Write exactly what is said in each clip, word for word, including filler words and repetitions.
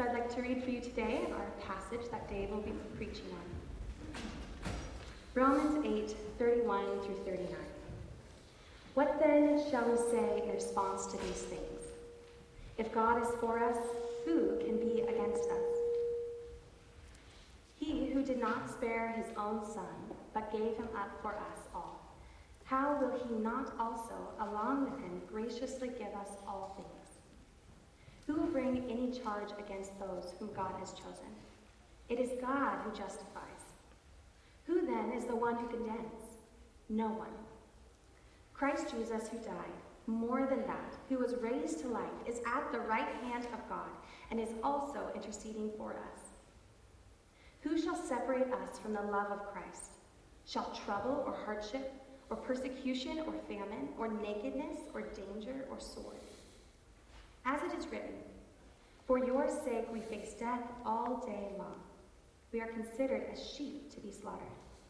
I'd like to read for you today our passage that Dave will be preaching on. Romans eight, thirty-one through thirty-nine. What then shall we say in response to these things? If God is for us, who can be against us? He who did not spare his own son, but gave him up for us all, how will he not also, along with him, graciously give us all things? Who will bring any charge against those whom God has chosen? It is God who justifies. Who then is the one who condemns? No one. Christ Jesus, who died, more than that, who was raised to life, is at the right hand of God and is also interceding for us. Who shall separate us from the love of Christ? Shall trouble or hardship or persecution or famine or nakedness or danger or sword? As it is written, for your sake we face death all day long. We are considered as sheep to be slaughtered.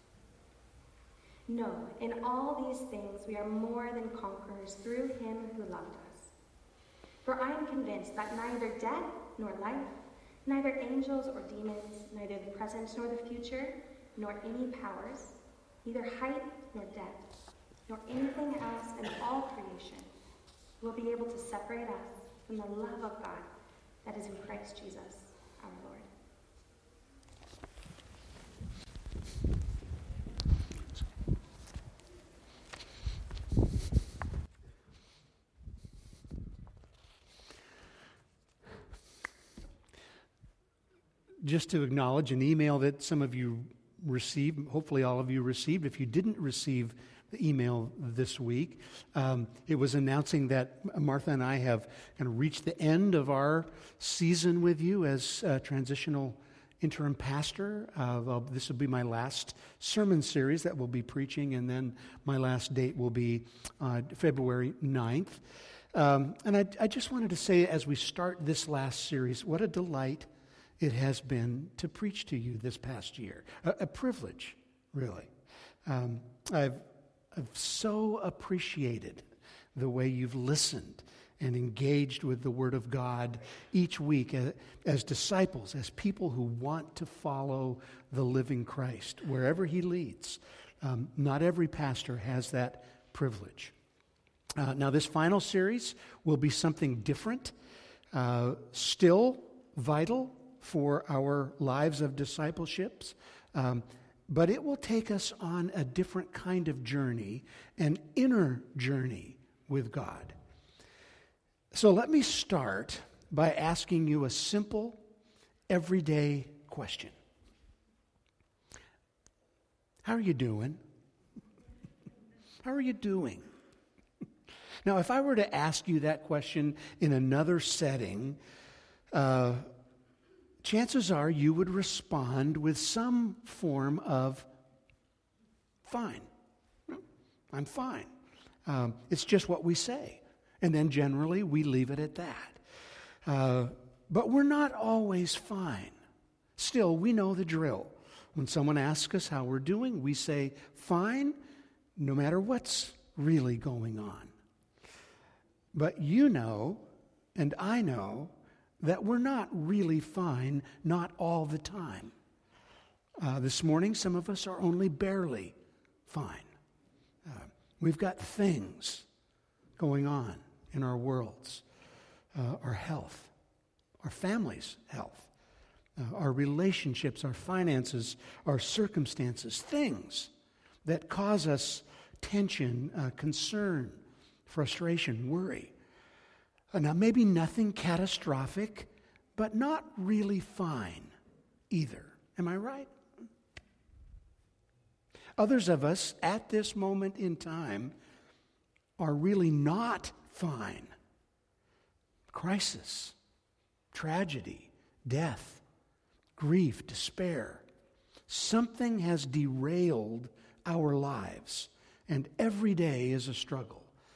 No, in all these things we are more than conquerors through him who loved us. For I am convinced that neither death nor life, neither angels or demons, neither the present nor the future, nor any powers, neither height nor depth, nor anything else in all creation will be able to separate us from the love of God that is in Christ Jesus, our Lord. Just to acknowledge an email that some of you received, hopefully all of you received. If you didn't receive the email this week, um, it was announcing that Martha and I have kind of reached the end of our season with you as a transitional interim pastor. Uh, well, this will be my last sermon series that we'll be preaching, and then my last date will be uh, February ninth. Um, and I, I just wanted to say, as we start this last series, what a delight it has been to preach to you this past year. A, a privilege, really. Um, I've I've so appreciated the way you've listened and engaged with the Word of God each week as, as disciples, as people who want to follow the living Christ wherever he leads. Um, not every pastor has that privilege. Uh, now, this final series will be something different, uh, still vital for our lives of discipleships, um, but it will take us on a different kind of journey, an inner journey with God. So let me start by asking you a simple, everyday question. How are you doing? How are you doing? Now, if I were to ask you that question in another setting, uh, chances are you would respond with some form of fine. I'm fine. Um, it's just what we say. And then generally we leave it at that. Uh, but we're not always fine. Still, we know the drill. When someone asks us how we're doing, we say fine, no matter what's really going on. But you know, and I know, that we're not really fine, not all the time. Uh, this morning, some of us are only barely fine. Uh, we've got things going on in our worlds, uh, our health, our family's health, uh, our relationships, our finances, our circumstances, things that cause us tension, uh, concern, frustration, worry. Now, maybe nothing catastrophic, but not really fine either. Am I right? Others of us at this moment in time are really not fine. Crisis, tragedy, death, grief, despair. Something has derailed our lives, and every day is a struggle.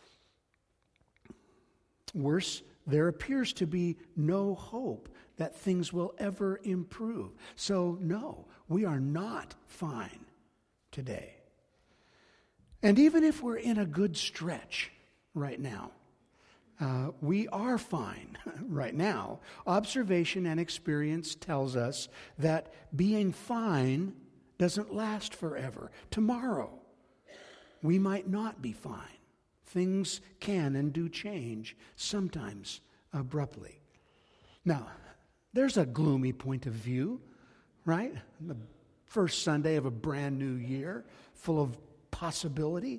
Worse, there appears to be no hope that things will ever improve. So, no, we are not fine today. And even if we're in a good stretch right now, Uh, we are fine right now. Observation and experience tells us that being fine doesn't last forever. Tomorrow, we might not be fine. Things can and do change, sometimes abruptly. Now, there's a gloomy point of view, right? The first Sunday of a brand new year, full of possibility.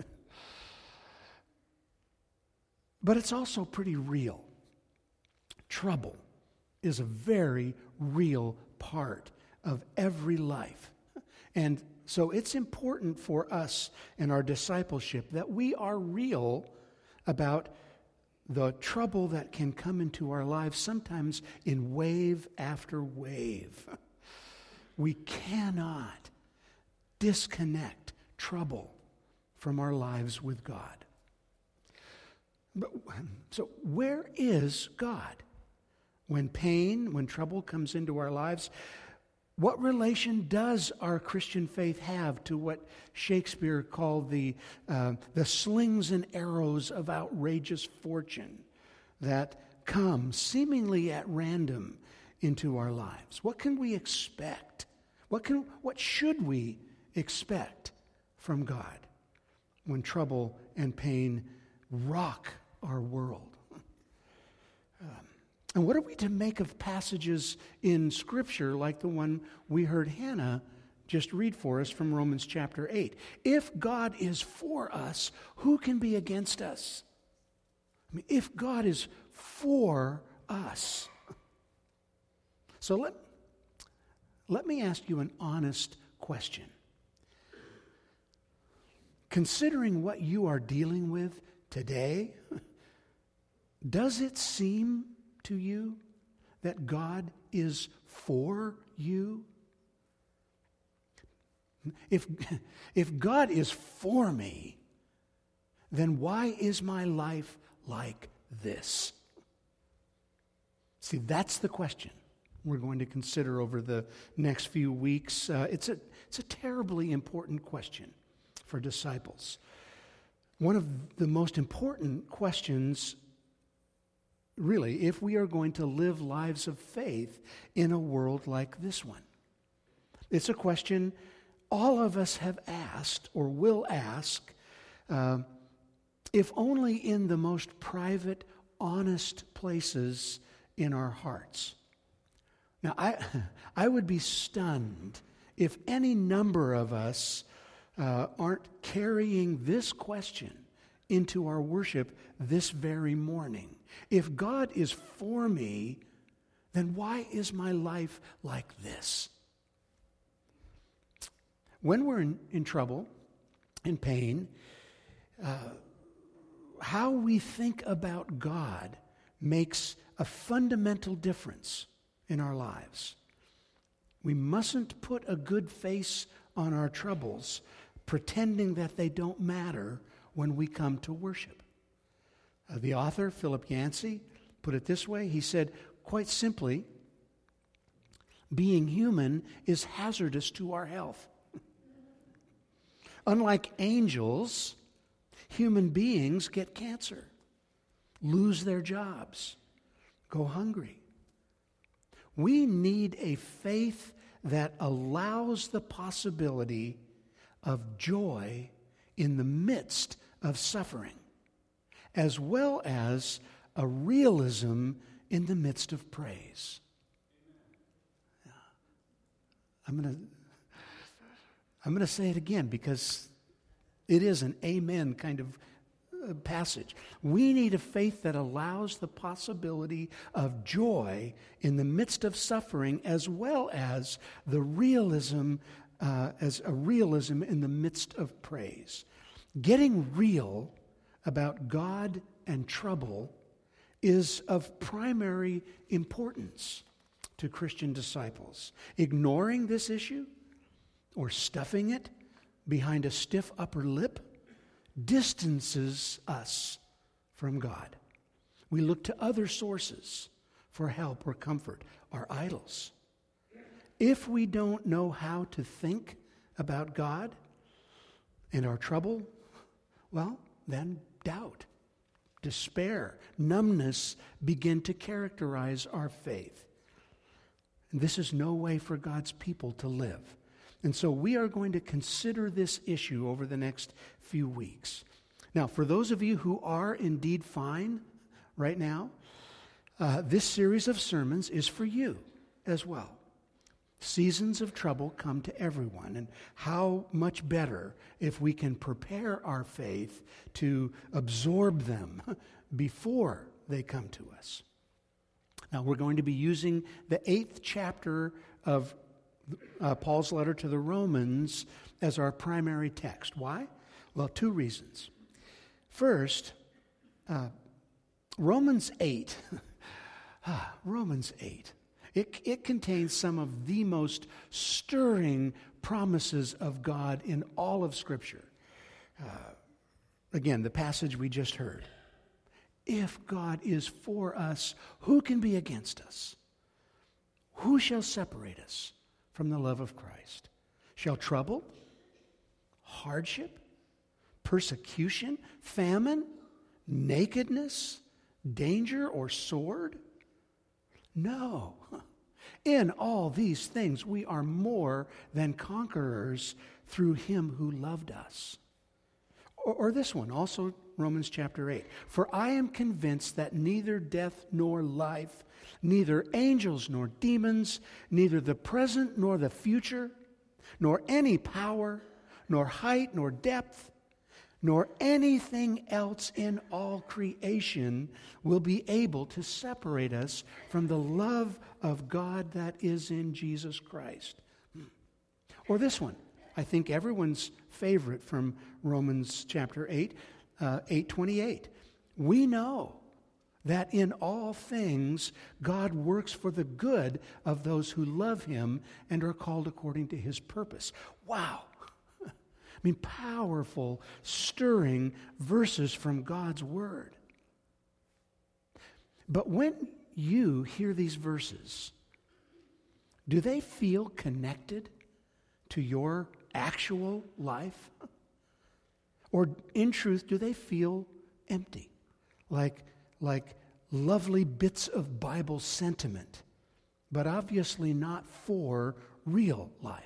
But it's also pretty real. Trouble is a very real part of every life. And so it's important for us in our discipleship that we are real about the trouble that can come into our lives, sometimes in wave after wave. We cannot disconnect trouble from our lives with God. But, so where is God? When pain, when trouble comes into our lives, what relation does our Christian faith have to what Shakespeare called the, uh, the slings and arrows of outrageous fortune that come seemingly at random into our lives? What can we expect? What can, what should we expect from God when trouble and pain rock our world? Um, and what are we to make of passages in Scripture like the one we heard Hannah just read for us from Romans chapter eight? If God is for us, who can be against us? I mean, if God is for us. So let, let me ask you an honest question. Considering what you are dealing with today, does it seem to you that God is for you? If, if God is for me, then why is my life like this? See, that's the question we're going to consider over the next few weeks. Uh, it's a, it's a terribly important question for disciples. One of the most important questions, really, if we are going to live lives of faith in a world like this one. It's a question all of us have asked or will ask, uh, if only in the most private, honest places in our hearts. Now, I, I would be stunned if any number of us uh, aren't carrying this question into our worship this very morning. If God is for me, then why is my life like this? When we're in, in trouble, in pain, uh, how we think about God makes a fundamental difference in our lives. We mustn't put a good face on our troubles, pretending that they don't matter when we come to worship. Uh, the author, Philip Yancey, put it this way. He said, quite simply, being human is hazardous to our health. Unlike angels, human beings get cancer, lose their jobs, go hungry. We need a faith that allows the possibility of joy in the midst of suffering, as well as a realism in the midst of praise. I'm going to I'm going to say it again because it is an amen kind of passage. We need a faith that allows the possibility of joy in the midst of suffering, as well as the realism, uh, as a realism in the midst of praise. Getting real about God and trouble is of primary importance to Christian disciples. Ignoring this issue or stuffing it behind a stiff upper lip distances us from God. We look to other sources for help or comfort, our idols. If we don't know how to think about God and our trouble, well, then doubt despair, numbness begin to characterize our faith. And this is no way for God's people to live. And so we are going to consider this issue over the next few weeks. Now, for those of you who are indeed fine right now, uh, this series of sermons is for you as well. Seasons of trouble come to everyone, and how much better if we can prepare our faith to absorb them before they come to us. Now, we're going to be using the eighth chapter of uh, Paul's letter to the Romans as our primary text. Why? Well, two reasons. First, uh, Romans eight. ah, Romans eight. It, it contains some of the most stirring promises of God in all of Scripture. Uh, again, the passage we just heard. If God is for us, who can be against us? Who shall separate us from the love of Christ? Shall trouble, hardship, persecution, famine, nakedness, danger, or sword? No. In all these things, we are more than conquerors through him who loved us. Or, or this one, also Romans chapter eight. For I am convinced that neither death nor life, neither angels nor demons, neither the present nor the future, nor any power, nor height nor depth, nor anything else in all creation will be able to separate us from the love of God that is in Jesus Christ. Or this one, I think everyone's favorite from Romans chapter eight, uh, eight twenty-eight. We know that in all things God works for the good of those who love him and are called according to his purpose. Wow. I mean, powerful, stirring verses from God's Word. But when you hear these verses, do they feel connected to your actual life? Or in truth, do they feel empty? Like, like lovely bits of Bible sentiment, but obviously not for real life.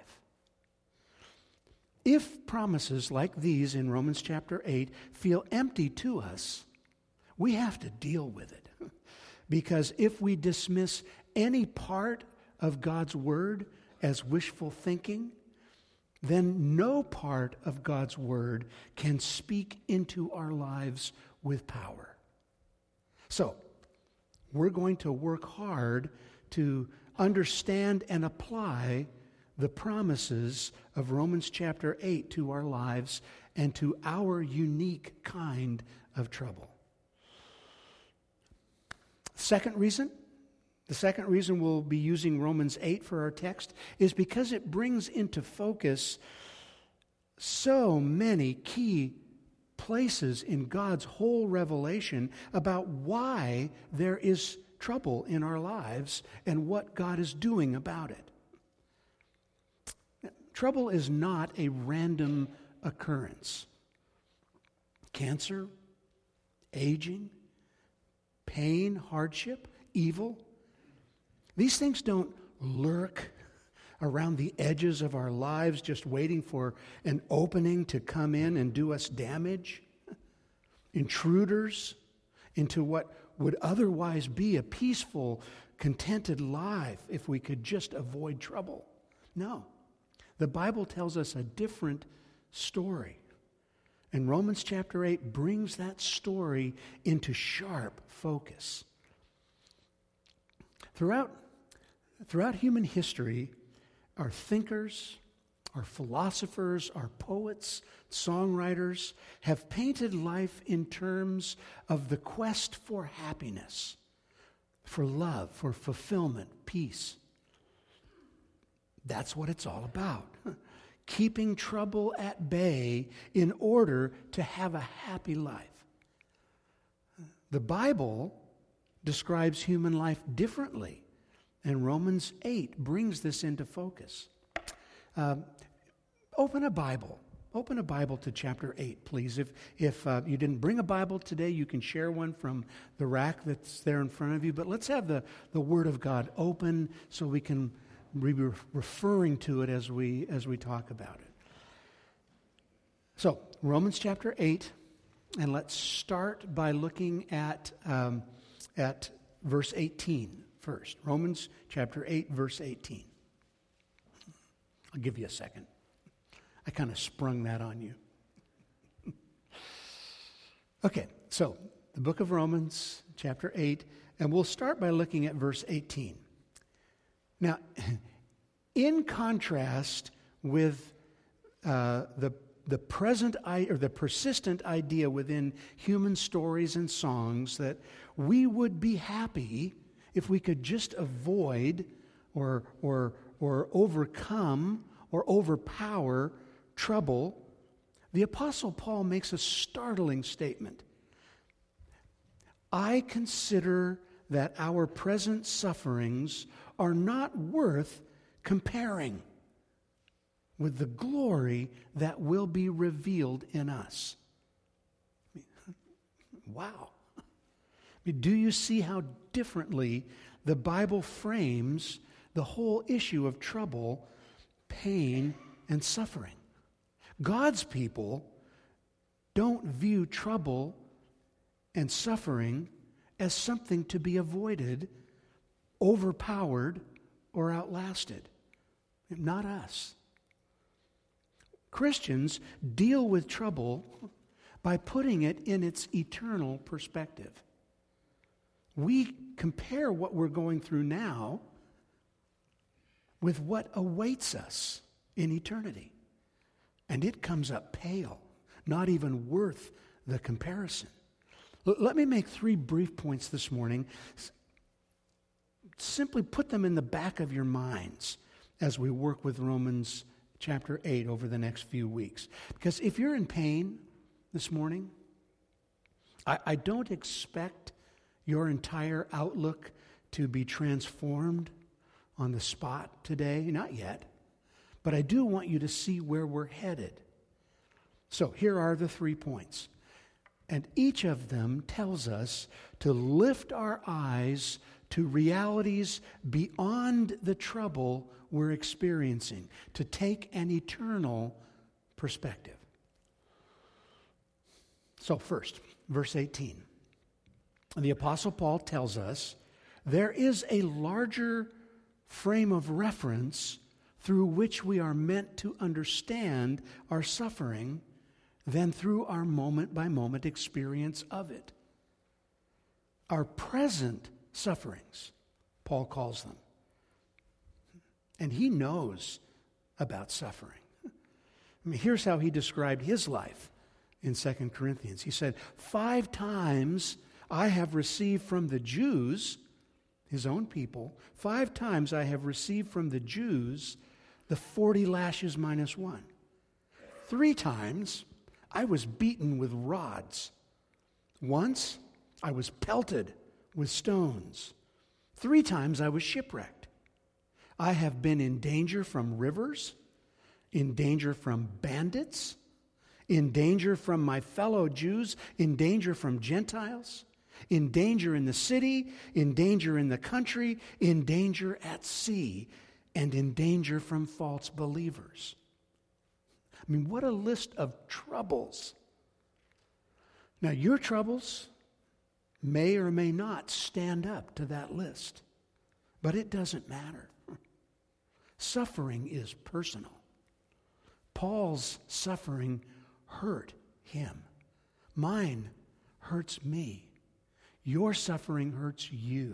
If promises like these in Romans chapter eight feel empty to us, we have to deal with it. Because if we dismiss any part of God's Word as wishful thinking, then no part of God's Word can speak into our lives with power. So, we're going to work hard to understand and apply the promises of Romans chapter eight to our lives and to our unique kind of trouble. Second reason, the second reason we'll be using Romans eight for our text is because it brings into focus so many key places in God's whole revelation about why there is trouble in our lives and what God is doing about it. Trouble is not a random occurrence. Cancer, aging, pain, hardship, evil, these things don't lurk around the edges of our lives just waiting for an opening to come in and do us damage. Intruders into what would otherwise be a peaceful, contented life if we could just avoid trouble. No. The Bible tells us a different story. And Romans chapter eight brings that story into sharp focus. Throughout, throughout human history, our thinkers, our philosophers, our poets, songwriters have painted life in terms of the quest for happiness, for love, for fulfillment, peace. That's what it's all about. Keeping trouble at bay in order to have a happy life. The Bible describes human life differently, and Romans eight brings this into focus. Uh, open a Bible open a Bible to chapter eight, please. If, if uh, you didn't bring a Bible today, you can share one from the rack that's there in front of you. But let's have the, the Word of God open so we can be referring to it as we, as we talk about it. So, Romans chapter eight, and let's start by looking at, um, at verse eighteen first. Romans chapter eight, verse eighteen. I'll give you a second. I kind of sprung that on you. Okay, so the book of Romans, chapter eight, and we'll start by looking at verse eighteen. Now, in contrast with uh, the the present or the persistent idea within human stories and songs that we would be happy if we could just avoid or or or overcome or overpower trouble, the Apostle Paul makes a startling statement. I consider that our present sufferings are not worth comparing with the glory that will be revealed in us. Wow. I mean, do you see how differently the Bible frames the whole issue of trouble, pain, and suffering? God's people don't view trouble and suffering as something to be avoided, overpowered, or outlasted. Not us. Christians deal with trouble by putting it in its eternal perspective. We compare what we're going through now with what awaits us in eternity. And it comes up pale, not even worth the comparison. L- let me make three brief points this morning. S- simply put them in the back of your minds as we work with Romans chapter eight over the next few weeks. Because if you're in pain this morning, I, I don't expect your entire outlook to be transformed on the spot today, not yet. But I do want you to see where we're headed. So here are the three points. And each of them tells us to lift our eyes to realities beyond the trouble we're experiencing, to take an eternal perspective. So first, verse eighteen. The Apostle Paul tells us there is a larger frame of reference through which we are meant to understand our suffering than through our moment-by-moment experience of it. Our present sufferings, Paul calls them. And he knows about suffering. I mean, here's how he described his life in Second Corinthians. He said, five times I have received from the Jews, his own people, five times I have received from the Jews the forty lashes minus one. Three times I was beaten with rods. Once I was pelted with stones. Three times I was shipwrecked. I have been in danger from rivers, in danger from bandits, in danger from my fellow Jews, in danger from Gentiles, in danger in the city, in danger in the country, in danger at sea, and in danger from false believers. I mean, what a list of troubles. Now, your troubles may or may not stand up to that list, but it doesn't matter. Suffering is personal. Paul's suffering hurt him. Mine hurts me. Your suffering hurts you.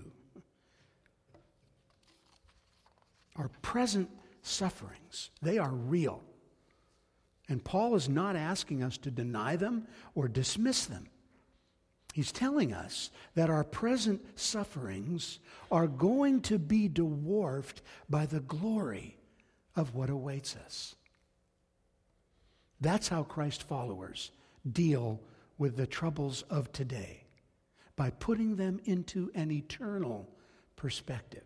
Our present sufferings, they are real. And Paul is not asking us to deny them or dismiss them. He's telling us that our present sufferings are going to be dwarfed by the glory of what awaits us. That's how Christ followers deal with the troubles of today, by putting them into an eternal perspective.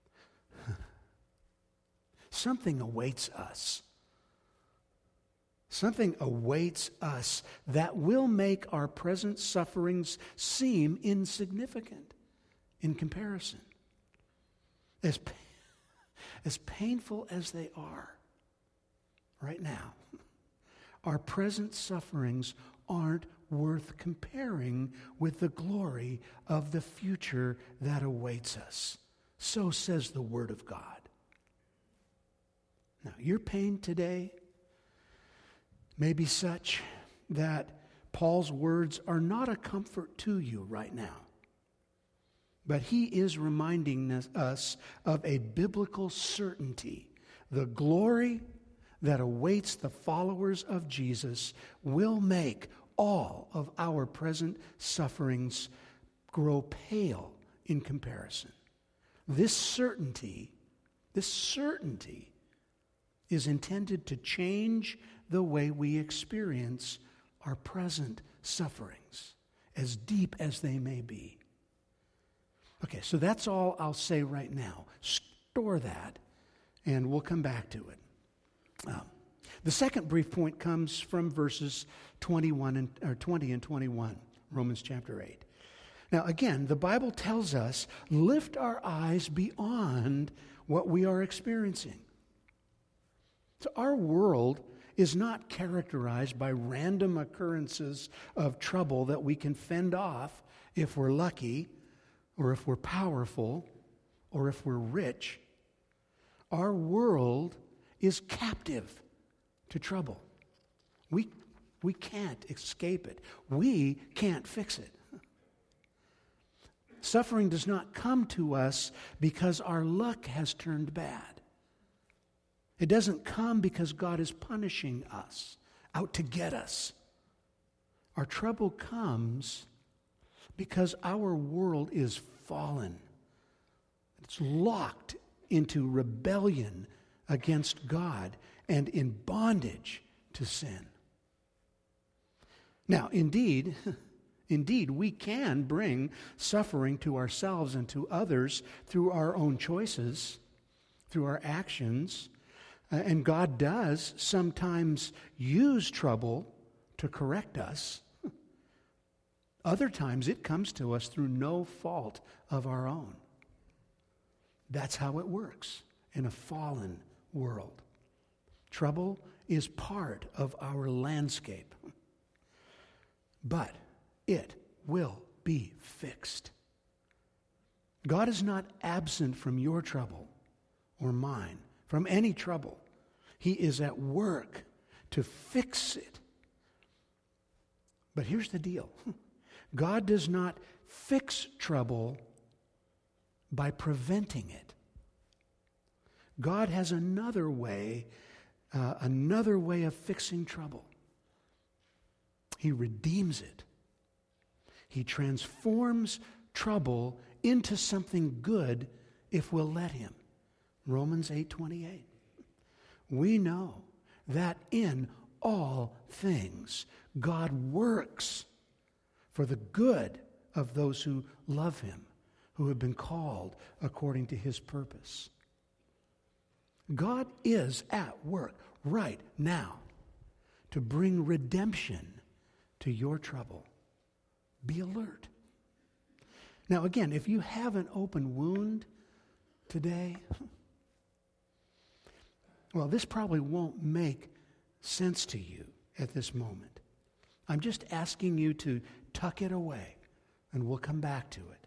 Something awaits us. Something awaits us that will make our present sufferings seem insignificant in comparison. As, as painful as they are right now, our present sufferings aren't worth comparing with the glory of the future that awaits us. So says the Word of God. Now, your pain today may be such that Paul's words are not a comfort to you right now. But he is reminding us of a biblical certainty. The glory that awaits the followers of Jesus will make all of our present sufferings grow pale in comparison. This certainty, this certainty is intended to change the way we experience our present sufferings, as deep as they may be. Okay, so that's all I'll say right now. Store that, and we'll come back to it. Um, the second brief point comes from verses twenty-one and or twenty and twenty-one, Romans chapter eight. Now, again, the Bible tells us, lift our eyes beyond what we are experiencing. So our world is not characterized by random occurrences of trouble that we can fend off if we're lucky, or if we're powerful, or if we're rich. Our world is captive to trouble. We, we can't escape it. We can't fix it. Suffering does not come to us because our luck has turned bad. It doesn't come because God is punishing us, out to get us. Our trouble comes because our world is fallen. It's locked into rebellion against God and in bondage to sin. Now, indeed, indeed, we can bring suffering to ourselves and to others through our own choices, through our actions, uh, and God does sometimes use trouble to correct us. Other times it comes to us through no fault of our own. That's how it works in a fallen world. Trouble is part of our landscape. But it will be fixed. God is not absent from your trouble or mine, from any trouble. He is at work to fix it. But here's the deal. God does not fix trouble by preventing it. God has another way, uh, another way of fixing trouble. He redeems it. He transforms trouble into something good if we'll let him. Romans eight twenty-eight. We know that in all things God works for the good of those who love him, who have been called according to his purpose. God is at work right now to bring redemption to your trouble. Be alert. Now again, if you have an open wound today, well, this probably won't make sense to you at this moment. I'm just asking you to tuck it away, and we'll come back to it.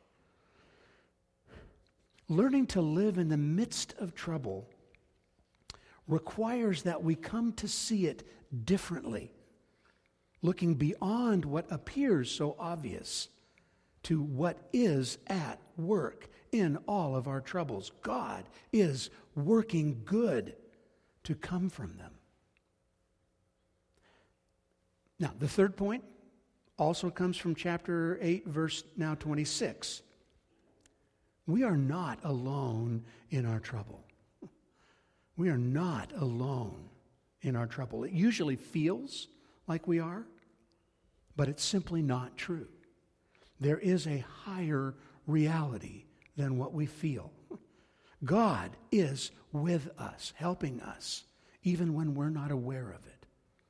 Learning to live in the midst of trouble requires that we come to see it differently, looking beyond what appears so obvious to what is at work in all of our troubles. God is working good to come from them. Now, the third point also comes from chapter eight, verse now twenty-six. We are not alone in our trouble. We are not alone in our trouble. It usually feels like we are, but it's simply not true. There is a higher reality than what we feel. God is with us, helping us, even when we're not aware of it.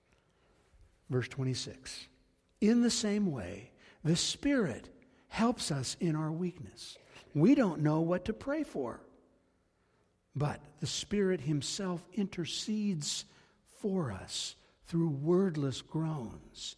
Verse twenty-six. In the same way, the Spirit helps us in our weakness. We don't know what to pray for, but the Spirit himself intercedes for us through wordless groans.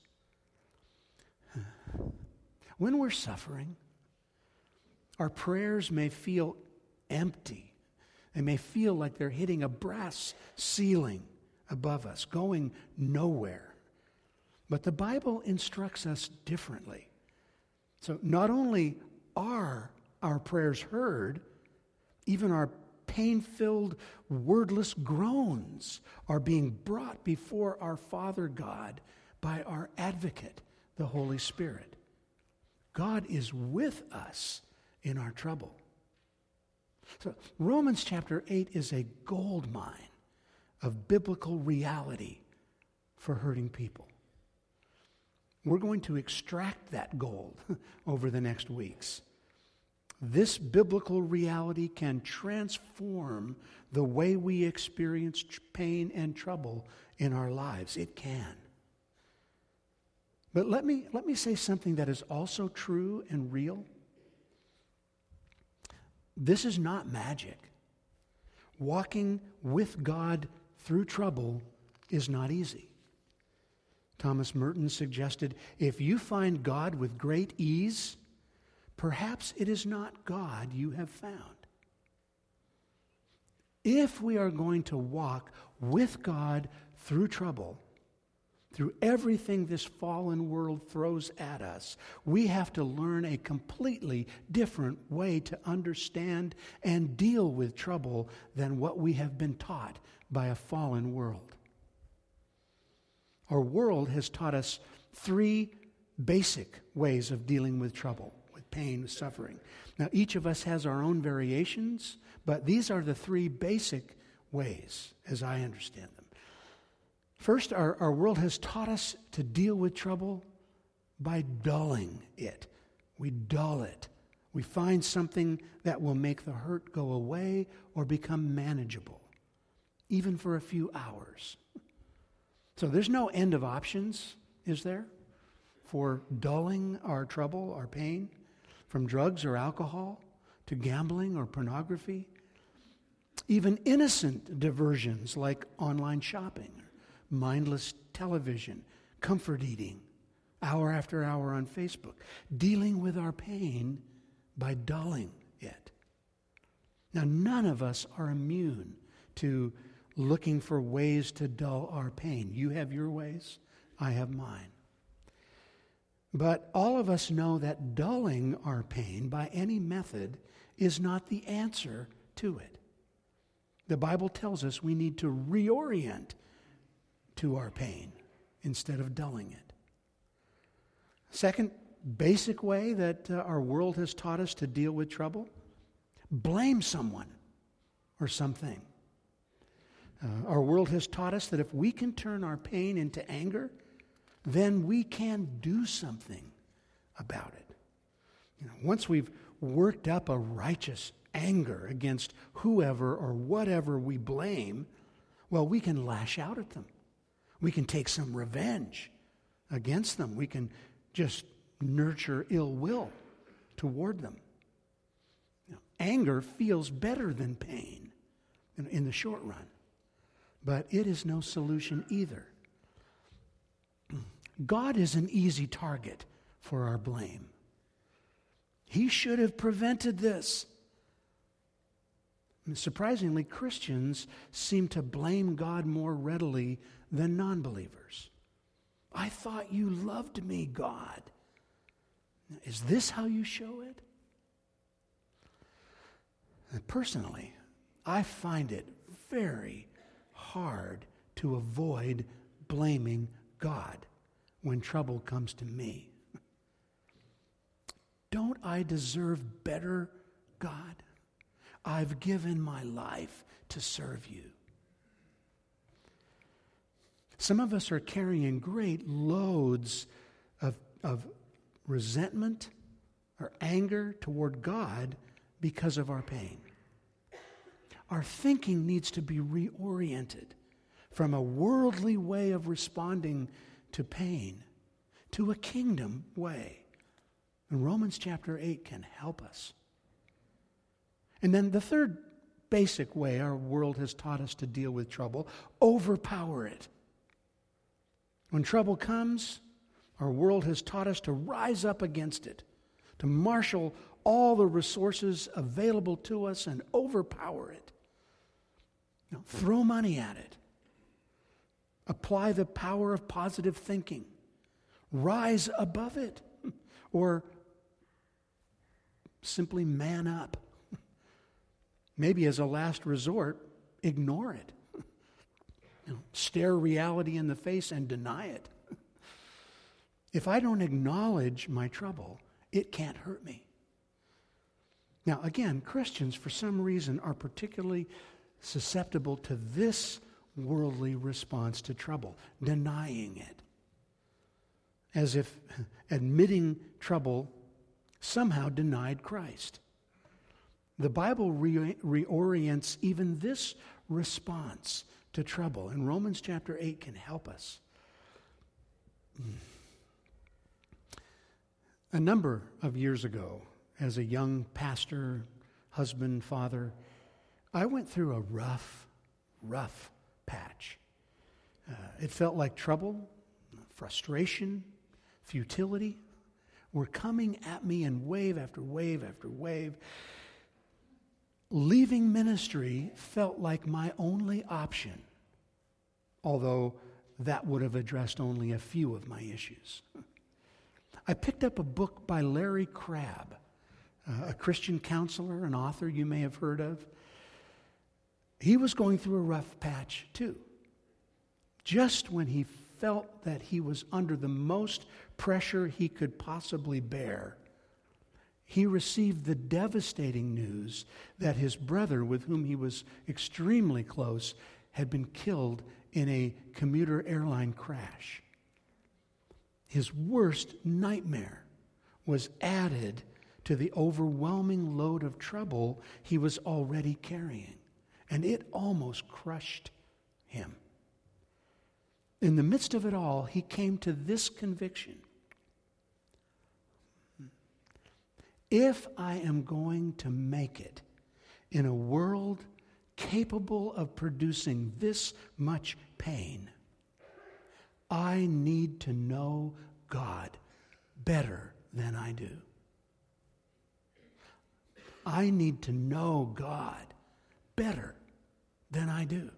When we're suffering, our prayers may feel empty. They may feel like they're hitting a brass ceiling above us, going nowhere. But the Bible instructs us differently. So not only are our prayers heard, even our pain-filled, wordless groans are being brought before our Father God by our advocate, the Holy Spirit. God is with us in our trouble. So Romans chapter eight is a gold mine of biblical reality for hurting people. We're going to extract that gold over the next weeks. This biblical reality can transform the way we experience pain and trouble in our lives. It can. But let me, let me say something that is also true and real. This is not magic. Walking with God through trouble is not easy. Thomas Merton suggested, if you find God with great ease, perhaps it is not God you have found. If we are going to walk with God through trouble, through everything this fallen world throws at us, we have to learn a completely different way to understand and deal with trouble than what we have been taught by a fallen world. Our world has taught us three basic ways of dealing with trouble, with pain, with suffering. Now, each of us has our own variations, but these are the three basic ways, as I understand them. First, our, our world has taught us to deal with trouble by dulling it. We dull it. We find something that will make the hurt go away or become manageable, even for a few hours. So there's no end of options, is there, for dulling our trouble, our pain, from drugs or alcohol to gambling or pornography. Even innocent diversions like online shopping, mindless television, comfort eating, hour after hour on Facebook, dealing with our pain by dulling it. Now, none of us are immune to looking for ways to dull our pain. You have your ways, I have mine. But all of us know that dulling our pain by any method is not the answer to it. The Bible tells us we need to reorient to our pain instead of dulling it. Second basic way that uh, our world has taught us to deal with trouble: blame someone or something. Uh, our world has taught us that if we can turn our pain into anger, then we can do something about it. You know, once we've worked up a righteous anger against whoever or whatever we blame, well, we can lash out at them. We can take some revenge against them. We can just nurture ill will toward them. You know, anger feels better than pain in, in the short run, but it is no solution either. God is an easy target for our blame. He should have prevented this. And surprisingly, Christians seem to blame God more readily than non-believers. I thought you loved me, God. Is this how you show it? And personally, I find it very hard to avoid blaming God when trouble comes to me. Don't I deserve better, God? I've given my life to serve you. Some of us are carrying great loads of, of resentment or anger toward God because of our pain. Our thinking needs to be reoriented from a worldly way of responding to pain, to a kingdom way. And Romans chapter eight can help us. And then the third basic way our world has taught us to deal with trouble, overpower it. When trouble comes, our world has taught us to rise up against it, to marshal all the resources available to us and overpower it. You know, throw money at it. Apply the power of positive thinking. Rise above it. Or simply man up. Maybe as a last resort, ignore it. You know, stare reality in the face and deny it. If I don't acknowledge my trouble, it can't hurt me. Now, again, Christians, for some reason, are particularly susceptible to this worldly response to trouble, denying it, as if admitting trouble somehow denied Christ. The Bible re- reorients even this response to trouble, and Romans chapter eight can help us. A number of years ago, as a young pastor, husband, father, I went through a rough, rough patch. Uh, it felt like trouble, frustration, futility were coming at me in wave after wave after wave. Leaving ministry felt like my only option, although that would have addressed only a few of my issues. I picked up a book by Larry Crabb, uh, a Christian counselor, an author you may have heard of. He was going through a rough patch too. Just when he felt that he was under the most pressure he could possibly bear, he received the devastating news that his brother, with whom he was extremely close, had been killed in a commuter airline crash. His worst nightmare was added to the overwhelming load of trouble he was already carrying, and it almost crushed him. In the midst of it all, he came to this conviction: if I am going to make it in a world capable of producing this much pain, I need to know God better than I do. I need to know God better than I do.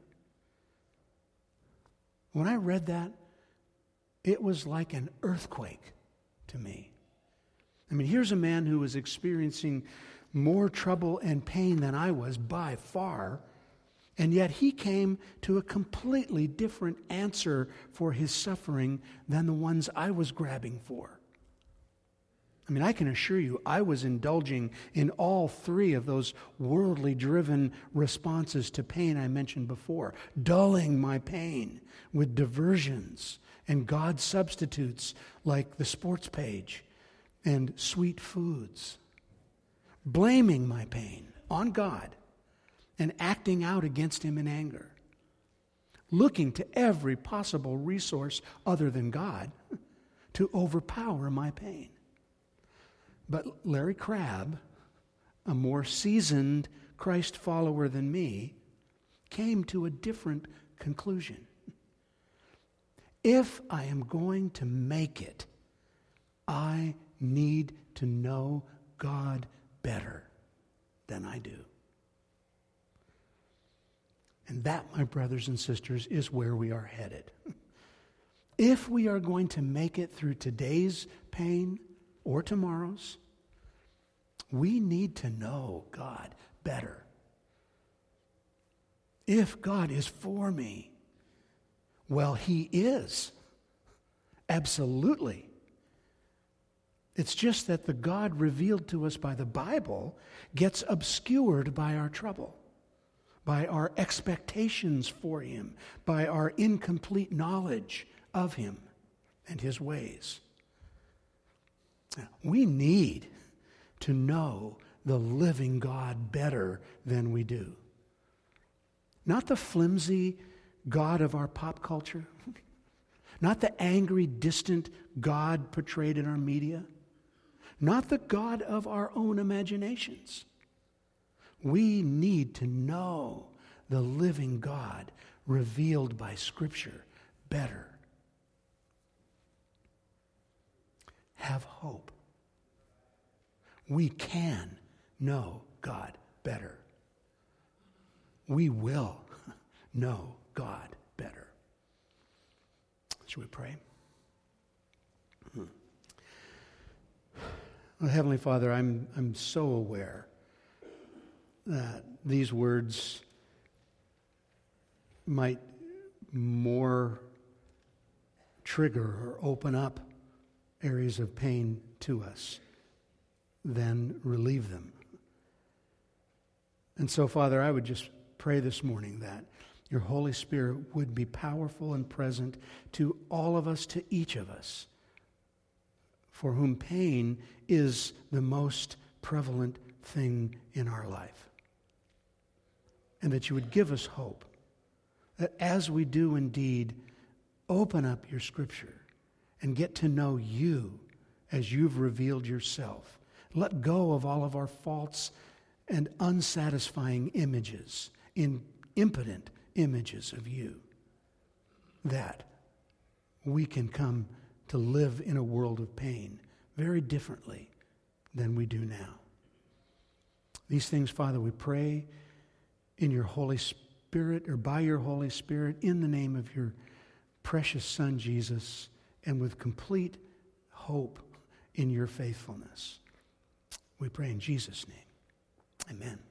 When I read that, it was like an earthquake to me. I mean, here's a man who was experiencing more trouble and pain than I was by far, and yet he came to a completely different answer for his suffering than the ones I was grabbing for. I mean, I can assure you, I was indulging in all three of those worldly driven responses to pain I mentioned before, dulling my pain with diversions and God substitutes like the sports page and sweet foods, blaming my pain on God and acting out against him in anger, looking to every possible resource other than God to overpower my pain. But Larry Crabb, a more seasoned Christ follower than me, came to a different conclusion. If I am going to make it, I need to know God better than I do. And that, my brothers and sisters, is where we are headed. If we are going to make it through today's pain or tomorrow's, we need to know God better. If God is for me, well, he is. Absolutely. It's just that the God revealed to us by the Bible gets obscured by our trouble, by our expectations for him, by our incomplete knowledge of him and his ways. We need to know the living God better than we do. Not the flimsy God of our pop culture, not the angry, distant God portrayed in our media, not the God of our own imaginations. We need to know the living God revealed by Scripture better. Have hope. We can know God better. We will know God better. Shall we pray? Hmm. Well, Heavenly Father, I'm, I'm so aware that these words might more trigger or open up areas of pain to us than relieve them. And so, Father, I would just pray this morning that your Holy Spirit would be powerful and present to all of us, to each of us, for whom pain is the most prevalent thing in our life. And that you would give us hope, that as we do indeed open up your Scripture and get to know you as you've revealed yourself, let go of all of our false and unsatisfying images, in impotent images of you, that we can come to live in a world of pain very differently than we do now. These things, Father, we pray in your Holy Spirit, or by your Holy Spirit, in the name of your precious Son, Jesus, and with complete hope in your faithfulness. We pray in Jesus' name. Amen.